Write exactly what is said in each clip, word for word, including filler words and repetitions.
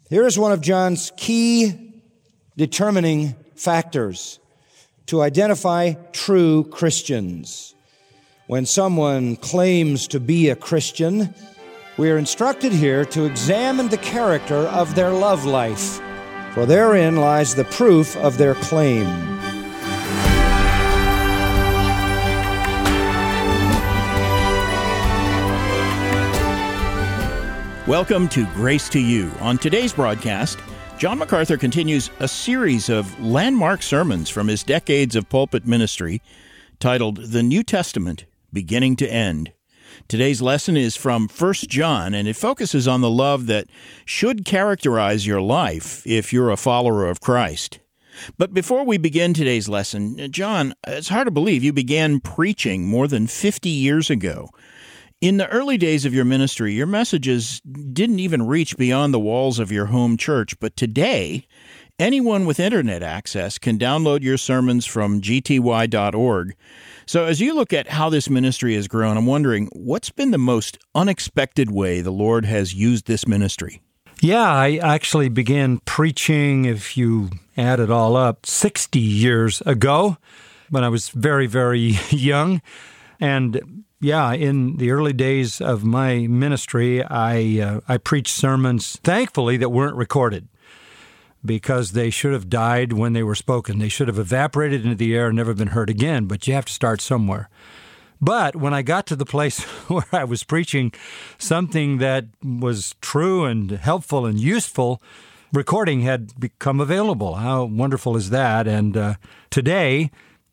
Here is one of John's key determining factors to identify true Christians. When someone claims to be a Christian, we are instructed here to examine the character of their love life, for therein lies the proof of their claim. Welcome to Grace to You. On today's broadcast, John MacArthur continues a series of landmark sermons from his decades of pulpit ministry titled The New Testament, Beginning to End. Today's lesson is from First John, and it focuses on the love that should characterize your life if you're a follower of Christ. But before we begin today's lesson, John, it's hard to believe you began preaching more than fifty years ago. In the early days of your ministry, your messages didn't even reach beyond the walls of your home church, but today, anyone with internet access can download your sermons from G T Y dot org. So as you look at how this ministry has grown, I'm wondering, what's been the most unexpected way the Lord has used this ministry? Yeah, I actually began preaching, if you add it all up, sixty years ago, when I was very, very young. And yeah, in the early days of my ministry, I uh, I preached sermons, thankfully, that weren't recorded, because they should have died when they were spoken. They should have evaporated into the air and never been heard again, but you have to start somewhere. But when I got to the place where I was preaching something that was true and helpful and useful, recording had become available. How wonderful is that? And uh, today,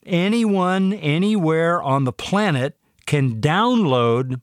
anyone, anywhere on the planet can download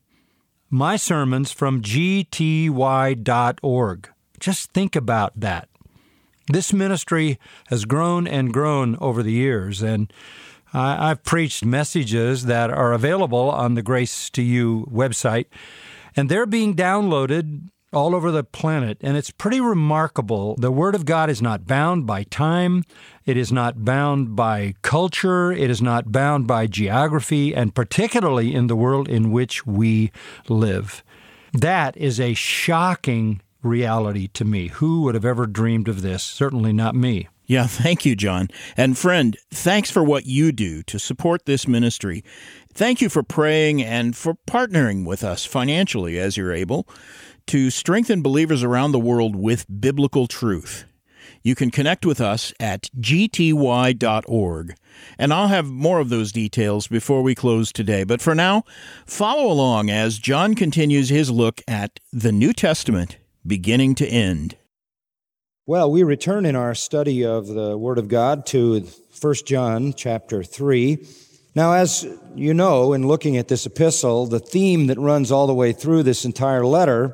my sermons from G T Y dot org. Just think about that. This ministry has grown and grown over the years, and I've preached messages that are available on the Grace to You website, and they're being downloaded all over the planet, and it's pretty remarkable. The Word of God is not bound by time. It is not bound by culture. It is not bound by geography, and particularly in the world in which we live. That is a shocking reality to me. Who would have ever dreamed of this? Certainly not me. Yeah, thank you, John. And friend, thanks for what you do to support this ministry. Thank you for praying and for partnering with us financially as you're able to strengthen believers around the world with biblical truth. You can connect with us at G T Y dot org, and I'll have more of those details before we close today. But for now, follow along as John continues his look at the New Testament, beginning to end. Well, we return in our study of the Word of God to First John chapter three. Now, as you know, in looking at this epistle, the theme that runs all the way through this entire letter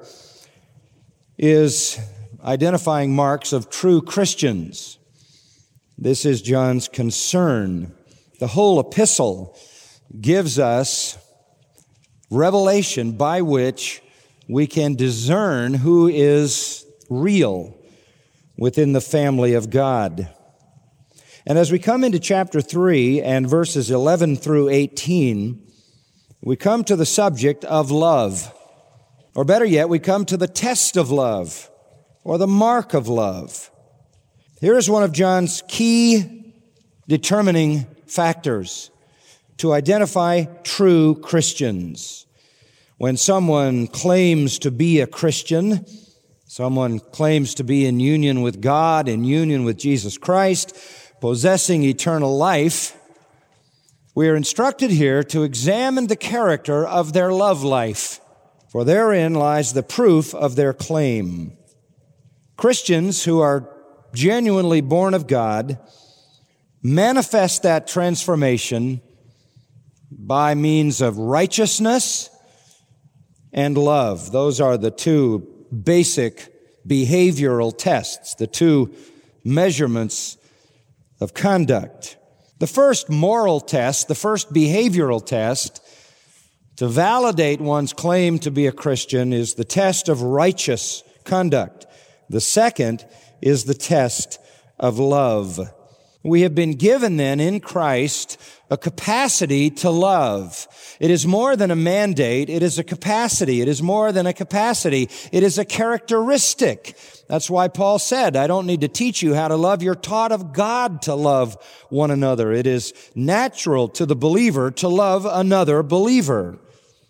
is identifying marks of true Christians. This is John's concern. The whole epistle gives us revelation by which we can discern who is real within the family of God. And as we come into chapter three and verses eleven through eighteen, we come to the subject of love. Or better yet, we come to the test of love, or the mark of love. Here is one of John's key determining factors to identify true Christians. When someone claims to be a Christian, someone claims to be in union with God, in union with Jesus Christ, possessing eternal life, we are instructed here to examine the character of their love life, for therein lies the proof of their claim. Christians who are genuinely born of God manifest that transformation by means of righteousness and love. Those are the two basic behavioral tests, the two measurements of conduct. The first moral test, the first behavioral test to validate one's claim to be a Christian is the test of righteous conduct. The second is the test of love. We have been given then in Christ a capacity to love. It is more than a mandate. It is a capacity. It is more than a capacity. It is a characteristic. That's why Paul said, I don't need to teach you how to love. You're taught of God to love one another. It is natural to the believer to love another believer.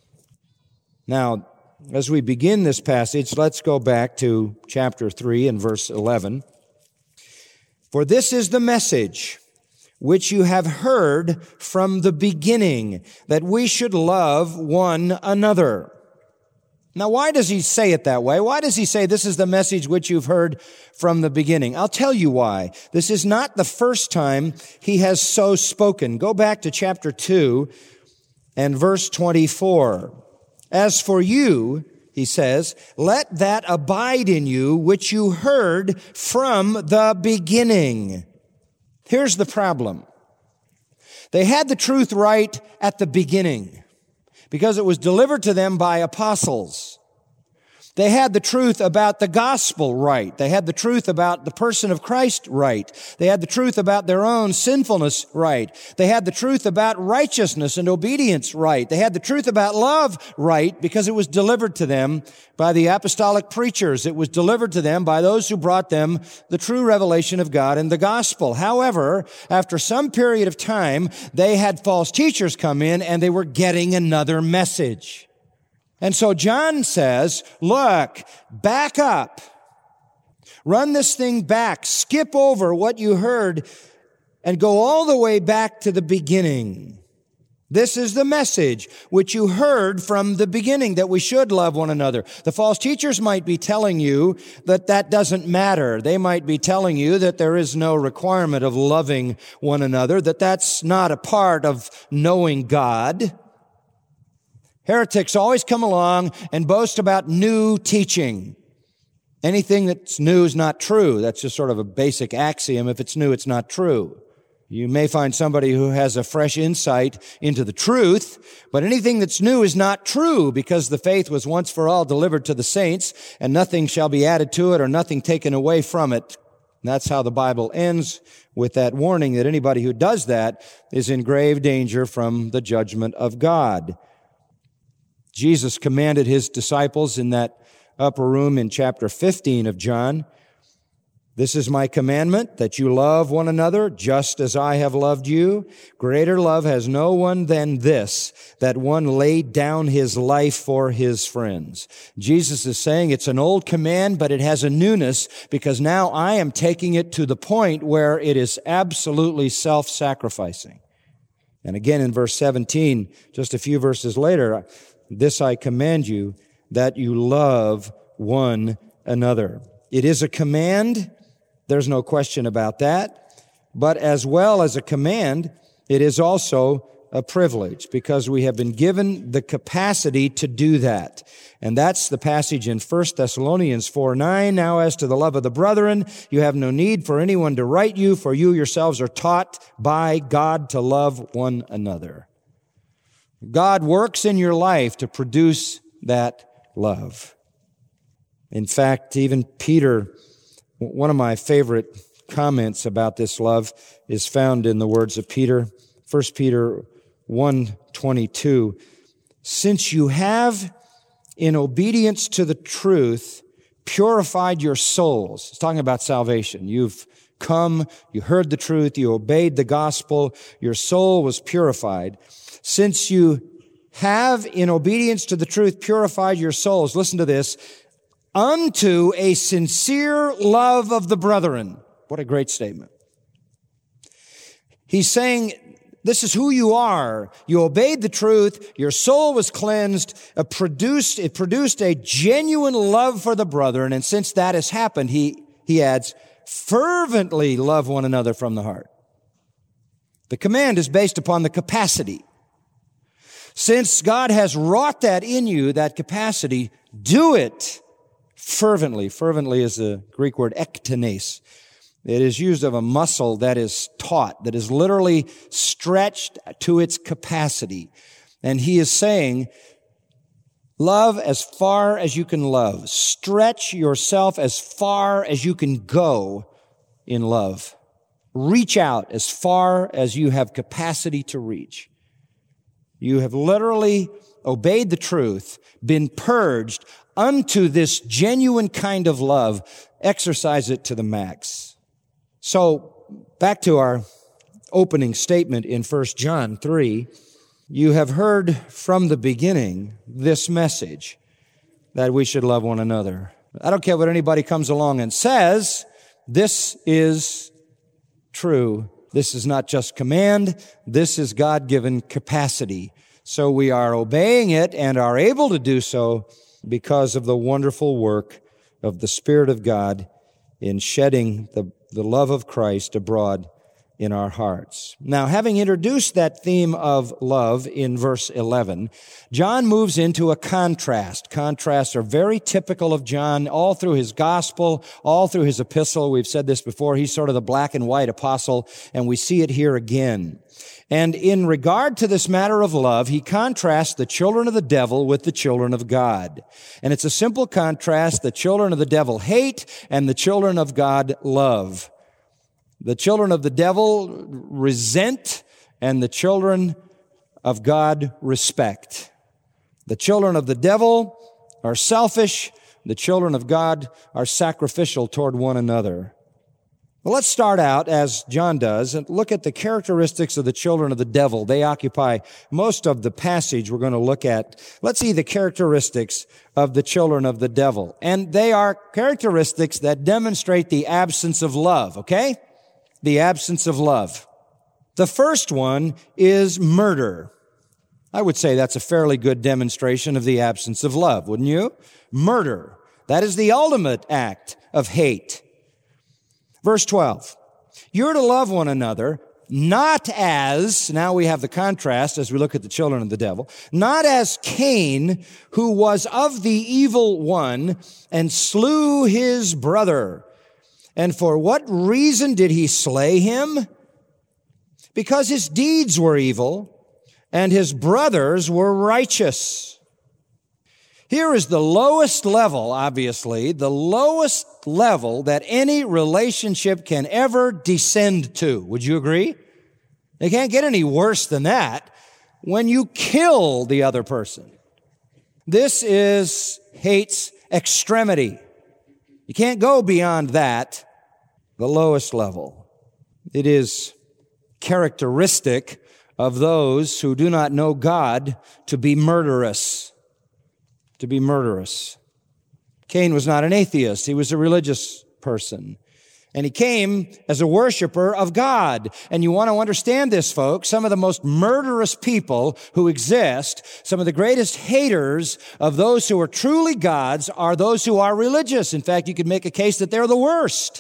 Now, as we begin this passage, let's go back to chapter three and verse eleven. For this is the message which you have heard from the beginning, that we should love one another. Now, why does he say it that way? Why does he say this is the message which you've heard from the beginning? I'll tell you why. This is not the first time he has so spoken. Go back to chapter two and verse twenty-four. As for you, he says, let that abide in you which you heard from the beginning. Here's the problem. They had the truth right at the beginning because it was delivered to them by apostles. They had the truth about the gospel right. They had the truth about the person of Christ right. They had the truth about their own sinfulness right. They had the truth about righteousness and obedience right. They had the truth about love right because it was delivered to them by the apostolic preachers. It was delivered to them by those who brought them the true revelation of God and the gospel. However, after some period of time, they had false teachers come in and they were getting another message. And so John says, look, back up. Run this thing back. Skip over what you heard and go all the way back to the beginning. This is the message which you heard from the beginning, that we should love one another. The false teachers might be telling you that that doesn't matter. They might be telling you that there is no requirement of loving one another, that that's not a part of knowing God. Heretics always come along and boast about new teaching. Anything that's new is not true. That's just sort of a basic axiom. If it's new, it's not true. You may find somebody who has a fresh insight into the truth, but anything that's new is not true because the faith was once for all delivered to the saints, and nothing shall be added to it or nothing taken away from it. And that's how the Bible ends, with that warning that anybody who does that is in grave danger from the judgment of God. Jesus commanded his disciples in that upper room in chapter fifteen of John, this is my commandment, that you love one another just as I have loved you. Greater love has no one than this, that one laid down his life for his friends. Jesus is saying it's an old command, but it has a newness because now I am taking it to the point where it is absolutely self-sacrificing. And again in verse seventeen, just a few verses later, this I command you, that you love one another. It is a command. There's no question about that. But as well as a command, it is also a privilege because we have been given the capacity to do that. And that's the passage in First Thessalonians four nine. Now as to the love of the brethren, you have no need for anyone to write you, for you yourselves are taught by God to love one another. God works in your life to produce that love. In fact, even Peter, one of my favorite comments about this love is found in the words of Peter, First Peter one twenty-two. Since you have, in obedience to the truth, purified your souls. It's talking about salvation. You've come, you heard the truth, you obeyed the gospel, your soul was purified. Since you have, in obedience to the truth, purified your souls, listen to this, unto a sincere love of the brethren. What a great statement. He's saying, this is who you are. You obeyed the truth. Your soul was cleansed. It produced, it produced a genuine love for the brethren. And since that has happened, he, he adds, fervently love one another from the heart. The command is based upon the capacity. Since God has wrought that in you, that capacity, do it fervently. Fervently is the Greek word ektenes. It is used of a muscle that is taut, that is literally stretched to its capacity. And he is saying, love as far as you can love. Stretch yourself as far as you can go in love. reach out as far as you have capacity to reach. You have literally obeyed the truth, been purged unto this genuine kind of love. Exercise it to the max. So, back to our opening statement in First John three, you have heard from the beginning this message that we should love one another. I don't care what anybody comes along and says, this is true. This is not just command, this is God-given capacity. So we are obeying it and are able to do so because of the wonderful work of the Spirit of God in shedding the, the love of Christ abroad in our hearts. Now, having introduced that theme of love in verse eleven, John moves into a contrast. Contrasts are very typical of John all through his gospel, all through his epistle. We've said this before. He's sort of the black and white apostle, and we see it here again. And in regard to this matter of love, he contrasts the children of the devil with the children of God. And it's a simple contrast. The children of the devil hate, and the children of God love. The children of the devil resent, and the children of God respect. The children of the devil are selfish. The children of God are sacrificial toward one another. Well, let's start out, as John does, and look at the characteristics of the children of the devil. They occupy most of the passage we're going to look at. Let's see the characteristics of the children of the devil. And they are characteristics that demonstrate the absence of love, okay? The absence of love. The first one is murder. I would say that's a fairly good demonstration of the absence of love, wouldn't you? Murder. That is the ultimate act of hate. Verse twelve. You're to love one another, not as, now we have the contrast as we look at the children of the devil, not as Cain, who was of the evil one and slew his brother. And for what reason did he slay him? Because his deeds were evil, and his brothers were righteous. Here is the lowest level, obviously, the lowest level that any relationship can ever descend to. Would you agree? It can't get any worse than that when you kill the other person. This is hate's extremity. You can't go beyond that. The lowest level. It is characteristic of those who do not know God to be murderous. To be murderous. Cain was not an atheist. He was a religious person. And he came as a worshiper of God. And you want to understand this, folks. Some of the most murderous people who exist, some of the greatest haters of those who are truly God's, are those who are religious. In fact, you could make a case that they're the worst.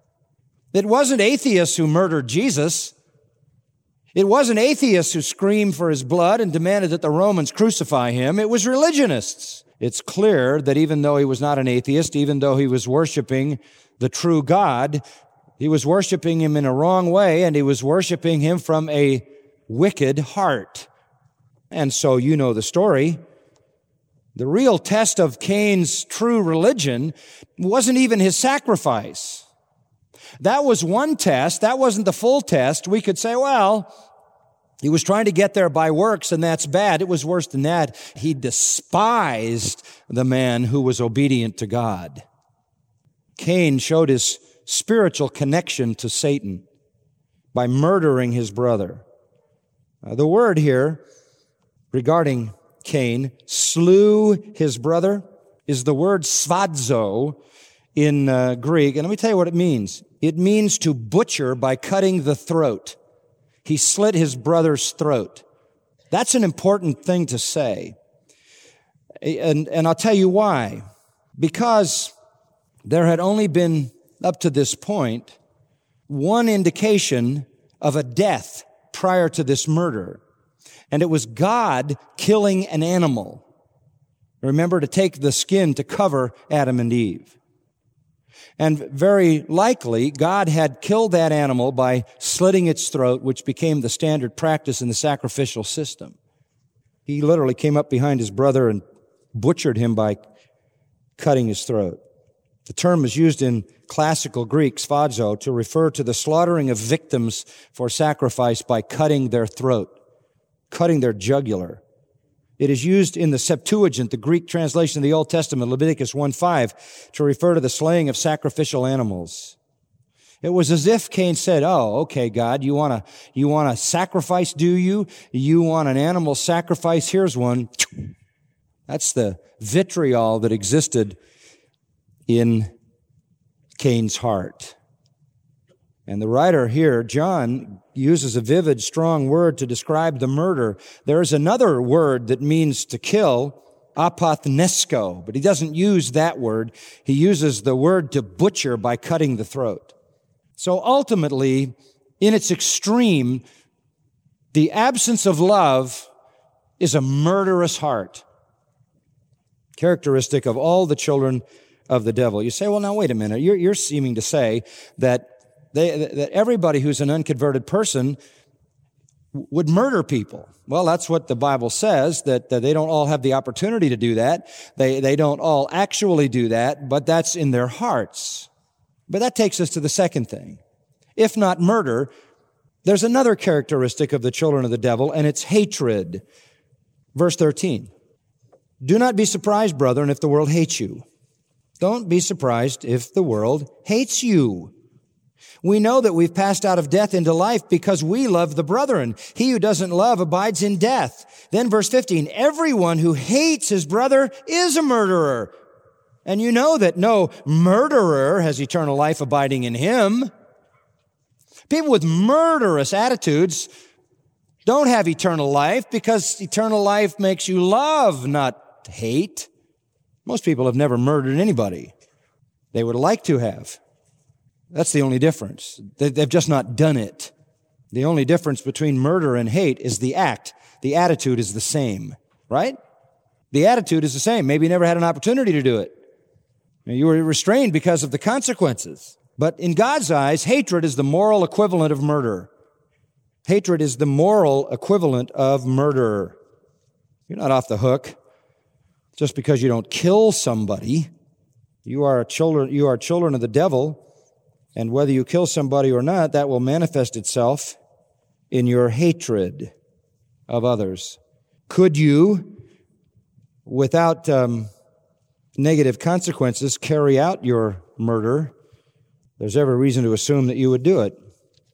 It wasn't atheists who murdered Jesus. It wasn't atheists who screamed for his blood and demanded that the Romans crucify him. It was religionists. It's clear that even though he was not an atheist, even though he was worshiping the true God, he was worshiping him in a wrong way, and he was worshiping him from a wicked heart. And so you know the story. The real test of Cain's true religion wasn't even his sacrifice. That was one test. That wasn't the full test. We could say, well, he was trying to get there by works, and that's bad. It was worse than that. He despised the man who was obedient to God. Cain showed his spiritual connection to Satan by murdering his brother. Uh, the word here regarding Cain, slew his brother, is the word svadzo in uh, Greek. And let me tell you what it means. It means to butcher by cutting the throat. He slit his brother's throat. That's an important thing to say. And, and I'll tell you why. Because there had only been, up to this point, one indication of a death prior to this murder. And it was God killing an animal. Remember, to take the skin to cover Adam and Eve. And very likely, God had killed that animal by slitting its throat, which became the standard practice in the sacrificial system. He literally came up behind his brother and butchered him by cutting his throat. The term is used in classical Greek, sphazo, to refer to the slaughtering of victims for sacrifice by cutting their throat, cutting their jugular. It is used in the Septuagint, the Greek translation of the Old Testament, Leviticus one five, to refer to the slaying of sacrificial animals. It was as if Cain said, oh, okay, God, you want to you want a sacrifice, do you? You want an animal sacrifice? Here's one. That's the vitriol that existed in Cain's heart. And the writer here, John, uses a vivid, strong word to describe the murder. There is another word that means to kill, apothnesko, but he doesn't use that word. He uses the word to butcher by cutting the throat. So ultimately, in its extreme, the absence of love is a murderous heart, characteristic of all the children of the devil. You say, well, now wait a minute. You're, you're seeming to say that they, that everybody who's an unconverted person would murder people. Well, that's what the Bible says, that, that they don't all have the opportunity to do that. They, they don't all actually do that, but that's in their hearts. But that takes us to the second thing. If not murder, there's another characteristic of the children of the devil, and it's hatred. Verse thirteen. Do not be surprised, brethren, if the world hates you. Don't be surprised if the world hates you. We know that we've passed out of death into life because we love the brethren. He who doesn't love abides in death. Then verse fifteen, everyone who hates his brother is a murderer. And you know that no murderer has eternal life abiding in him. People with murderous attitudes don't have eternal life because eternal life makes you love, not hate. Most people have never murdered anybody. They would like to have. That's the only difference. They've just not done it. The only difference between murder and hate is the act. The attitude is the same, right? The attitude is the same. Maybe you never had an opportunity to do it. You were restrained because of the consequences. But in God's eyes, hatred is the moral equivalent of murder. Hatred is the moral equivalent of murder. You're not off the hook just because you don't kill somebody. You are children, you are children of the devil, and whether you kill somebody or not, that will manifest itself in your hatred of others. Could you, without um, negative consequences, carry out your murder? There's every reason to assume that you would do it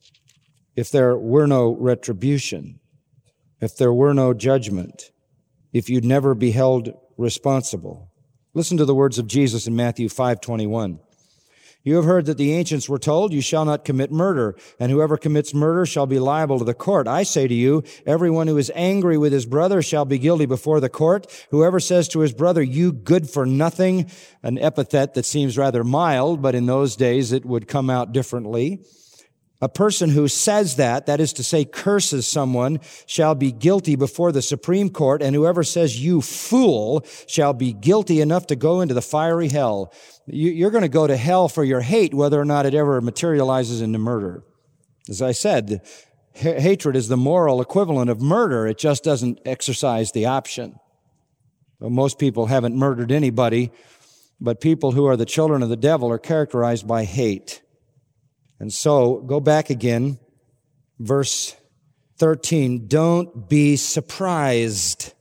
if there were no retribution, if there were no judgment, if you'd never be held responsible. Listen to the words of Jesus in Matthew five twenty-one. You have heard that the ancients were told, you shall not commit murder, and whoever commits murder shall be liable to the court. I say to you, everyone who is angry with his brother shall be guilty before the court. Whoever says to his brother, you good for nothing, an epithet that seems rather mild, but in those days it would come out differently. A person who says that, that is to say curses someone, shall be guilty before the Supreme Court, and whoever says you fool shall be guilty enough to go into the fiery hell. You're going to go to hell for your hate, whether or not it ever materializes into murder. As I said, hatred is the moral equivalent of murder. It just doesn't exercise the option. Well, most people haven't murdered anybody, but people who are the children of the devil are characterized by hate. And so, go back again, verse thirteen, don't be surprised.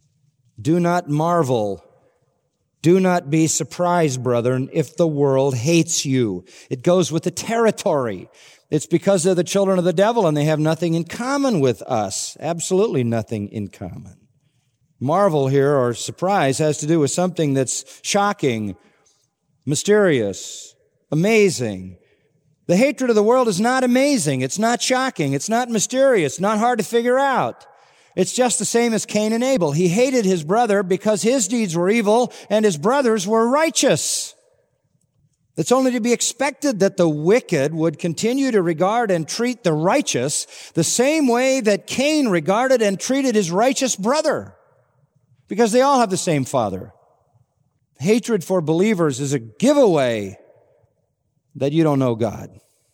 Do not marvel. Do not be surprised, brethren, if the world hates you. It goes with the territory. It's because they're the children of the devil and they have nothing in common with us. Absolutely nothing in common. Marvel here, or surprise, has to do with something that's shocking, mysterious, amazing. The hatred of the world is not amazing. It's not shocking. It's not mysterious. Not hard to figure out. It's just the same as Cain and Abel. He hated his brother because his deeds were evil and his brothers were righteous. It's only to be expected that the wicked would continue to regard and treat the righteous the same way that Cain regarded and treated his righteous brother, because they all have the same father. Hatred for believers is a giveaway that you don't know God.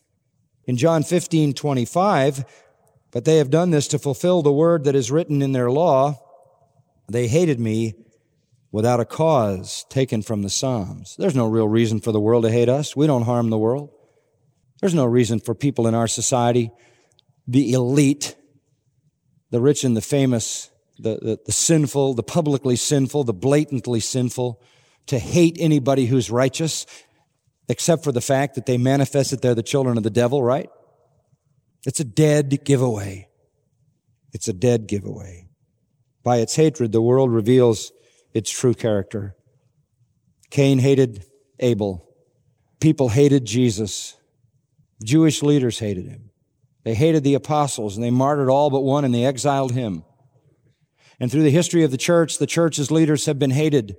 In John fifteen twenty-five, but they have done this to fulfill the word that is written in their law. They hated me without a cause taken from the Psalms. There's no real reason for the world to hate us. We don't harm the world. There's no reason for people in our society, the elite, the rich and the famous, the, the, the sinful, the publicly sinful, the blatantly sinful, to hate anybody who's righteous, except for the fact that they manifest that they're the children of the devil, right? It's a dead giveaway. It's a dead giveaway. By its hatred, the world reveals its true character. Cain hated Abel. People hated Jesus. Jewish leaders hated him. They hated the apostles, and they martyred all but one, and they exiled him. And through the history of the church, the church's leaders have been hated.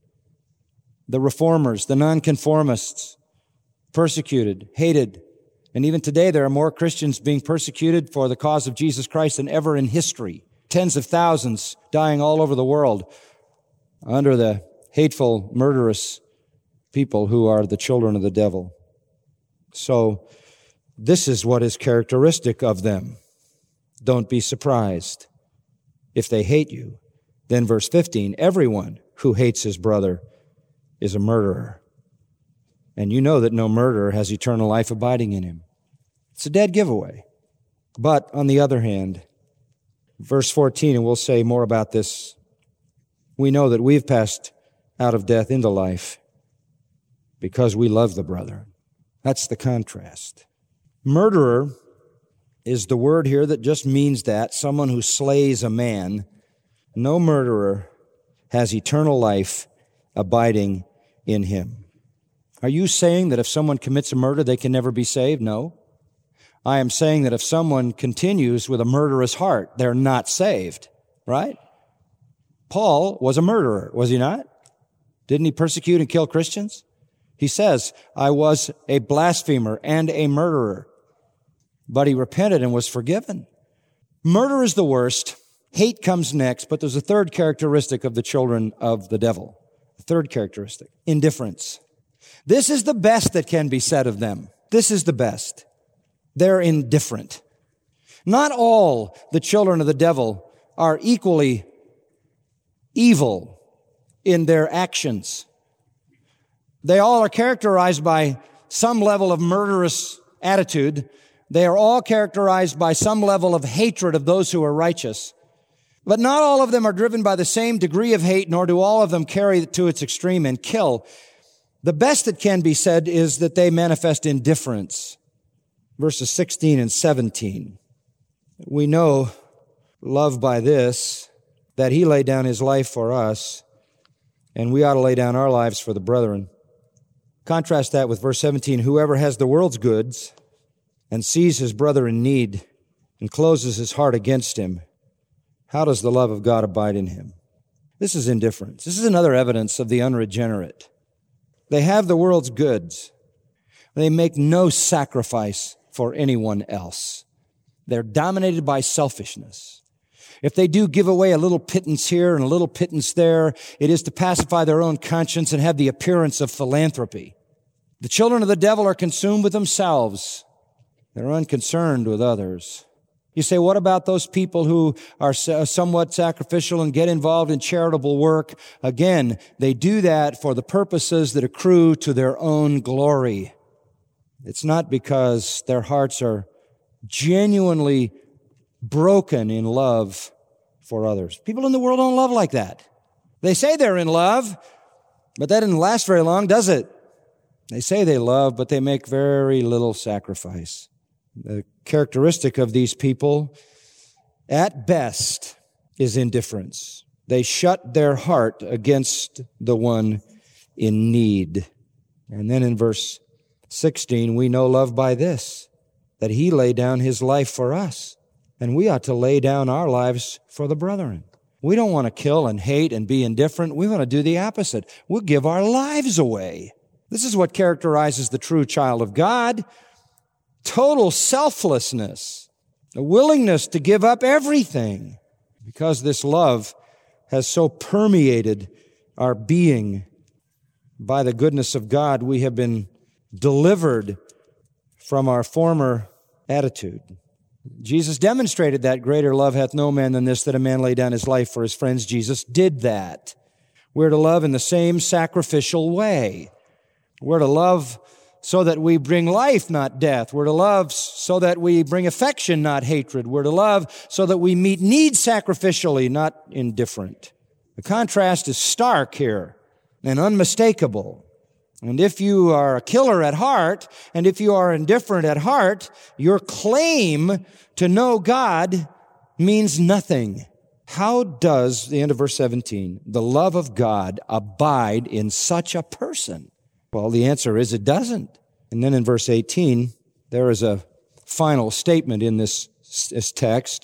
The reformers, the nonconformists, persecuted, hated. And even today, there are more Christians being persecuted for the cause of Jesus Christ than ever in history. Tens of thousands dying all over the world under the hateful, murderous people who are the children of the devil. So, this is what is characteristic of them. Don't be surprised if they hate you. Then verse fifteen, everyone who hates his brother is a murderer. And you know that no murderer has eternal life abiding in him. It's a dead giveaway. But on the other hand, verse fourteen, and we'll say more about this, we know that we've passed out of death into life because we love the brother. That's the contrast. Murderer is the word here that just means that, someone who slays a man. No murderer has eternal life abiding in him. Are you saying that if someone commits a murder, they can never be saved? No. I am saying that if someone continues with a murderous heart, they're not saved, right? Paul was a murderer, was he not? Didn't he persecute and kill Christians? He says, I was a blasphemer and a murderer. But he repented and was forgiven. Murder is the worst. Hate comes next, but there's a third characteristic of the children of the devil. The third characteristic, indifference. This is the best that can be said of them. This is the best. They're indifferent. Not all the children of the devil are equally evil in their actions. They all are characterized by some level of murderous attitude. They are all characterized by some level of hatred of those who are righteous. But not all of them are driven by the same degree of hate, nor do all of them carry it to its extreme and kill. The best that can be said is that they manifest indifference. Verses sixteen and seventeen. We know, love by this, that he laid down his life for us, and we ought to lay down our lives for the brethren. Contrast that with verse seventeen. Whoever has the world's goods and sees his brother in need and closes his heart against him, how does the love of God abide in him? This is indifference. This is another evidence of the unregenerate. They have the world's goods. They make no sacrifice for anyone else. They're dominated by selfishness. If they do give away a little pittance here and a little pittance there, it is to pacify their own conscience and have the appearance of philanthropy. The children of the devil are consumed with themselves. They're unconcerned with others. You say, what about those people who are somewhat sacrificial and get involved in charitable work? Again, they do that for the purposes that accrue to their own glory. It's not because their hearts are genuinely broken in love for others. People in the world don't love like that. They say they're in love, but that didn't last very long, does it? They say they love, but they make very little sacrifice. The characteristic of these people, at best, is indifference. They shut their heart against the one in need. And then in verse sixteen, we know love by this, that he laid down his life for us, and we ought to lay down our lives for the brethren. We don't want to kill and hate and be indifferent. We want to do the opposite. We'll give our lives away. This is what characterizes the true child of God. Total selflessness, a willingness to give up everything, because this love has so permeated our being. By the goodness of God, we have been delivered from our former attitude. Jesus demonstrated that greater love hath no man than this, that a man lay down his life for his friends. Jesus did that. We're to love in the same sacrificial way. We're to love so that we bring life, not death. We're to love so that we bring affection, not hatred. We're to love so that we meet needs sacrificially, not indifferent. The contrast is stark here and unmistakable. And if you are a killer at heart, and if you are indifferent at heart, your claim to know God means nothing. How does, the end of verse seventeen, the love of God abide in such a person? Well, the answer is it doesn't. And then in verse eighteen, there is a final statement in this, this text,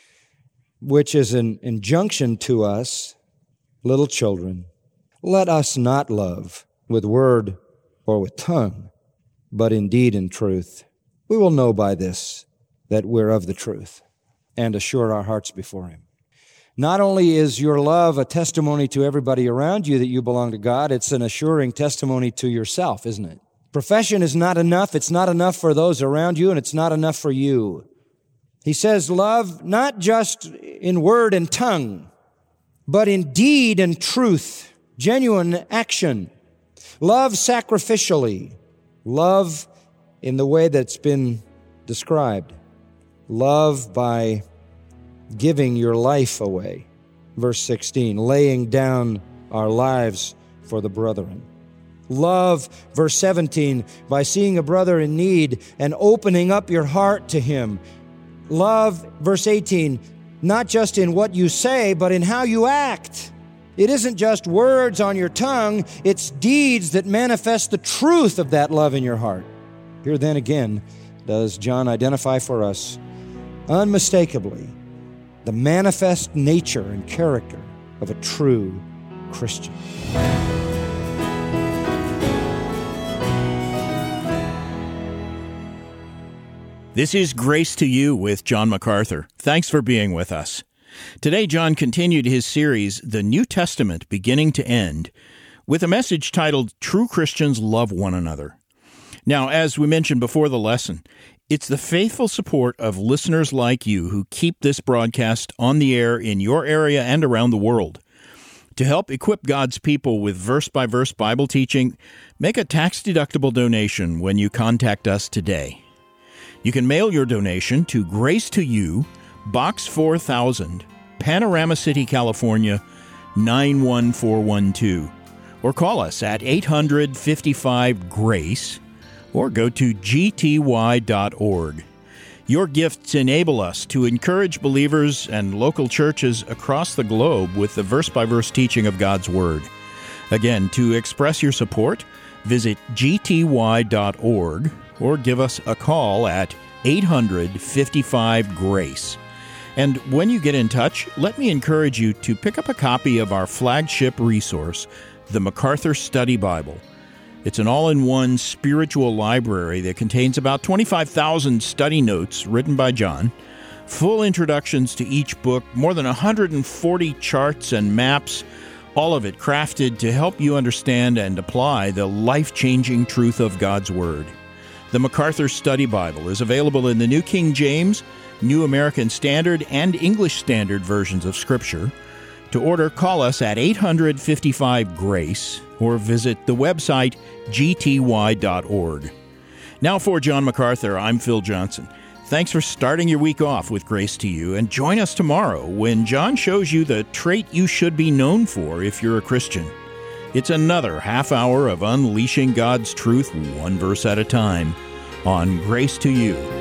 which is an injunction to us, little children. Let us not love with word or with tongue, but in deed and truth. We will know by this that we're of the truth and assure our hearts before Him. Not only is your love a testimony to everybody around you that you belong to God, it's an assuring testimony to yourself, isn't it? Profession is not enough. It's not enough for those around you, and it's not enough for you. He says, love not just in word and tongue, but in deed and truth, genuine action. Love sacrificially. Love in the way that's been described. Love by giving your life away. Verse sixteen, laying down our lives for the brethren. Love, verse seventeen, by seeing a brother in need and opening up your heart to him. Love, verse eighteen, not just in what you say, but in how you act. It isn't just words on your tongue, it's deeds that manifest the truth of that love in your heart. Here then again does John identify for us unmistakably the manifest nature and character of a true Christian. This is Grace to You with John MacArthur. Thanks for being with us. Today, John continued his series, The New Testament Beginning to End, with a message titled, True Christians Love One Another. Now, as we mentioned before the lesson, it's the faithful support of listeners like you who keep this broadcast on the air in your area and around the world. To help equip God's people with verse-by-verse Bible teaching, make a tax-deductible donation when you contact us today. You can mail your donation to Grace to You, Box four thousand, Panorama City, California, nine one four one two, or call us at eight hundred, fifty-five, GRACE, or go to G T Y dot org. Your gifts enable us to encourage believers and local churches across the globe with the verse-by-verse teaching of God's Word. Again, to express your support, visit G T Y dot org or give us a call at eight hundred, fifty-five, GRACE. And when you get in touch, let me encourage you to pick up a copy of our flagship resource, the MacArthur Study Bible. It's an all-in-one spiritual library that contains about twenty-five thousand study notes written by John, full introductions to each book, more than one hundred forty charts and maps, all of it crafted to help you understand and apply the life-changing truth of God's Word. The MacArthur Study Bible is available in the New King James, New American Standard, and English Standard versions of Scripture. To order, call us at eight hundred, fifty-five, GRACE or visit the website G T Y dot org. Now for John MacArthur, I'm Phil Johnson. Thanks for starting your week off with Grace to You, and join us tomorrow when John shows you the trait you should be known for if you're a Christian. It's another half hour of unleashing God's truth one verse at a time on Grace to You.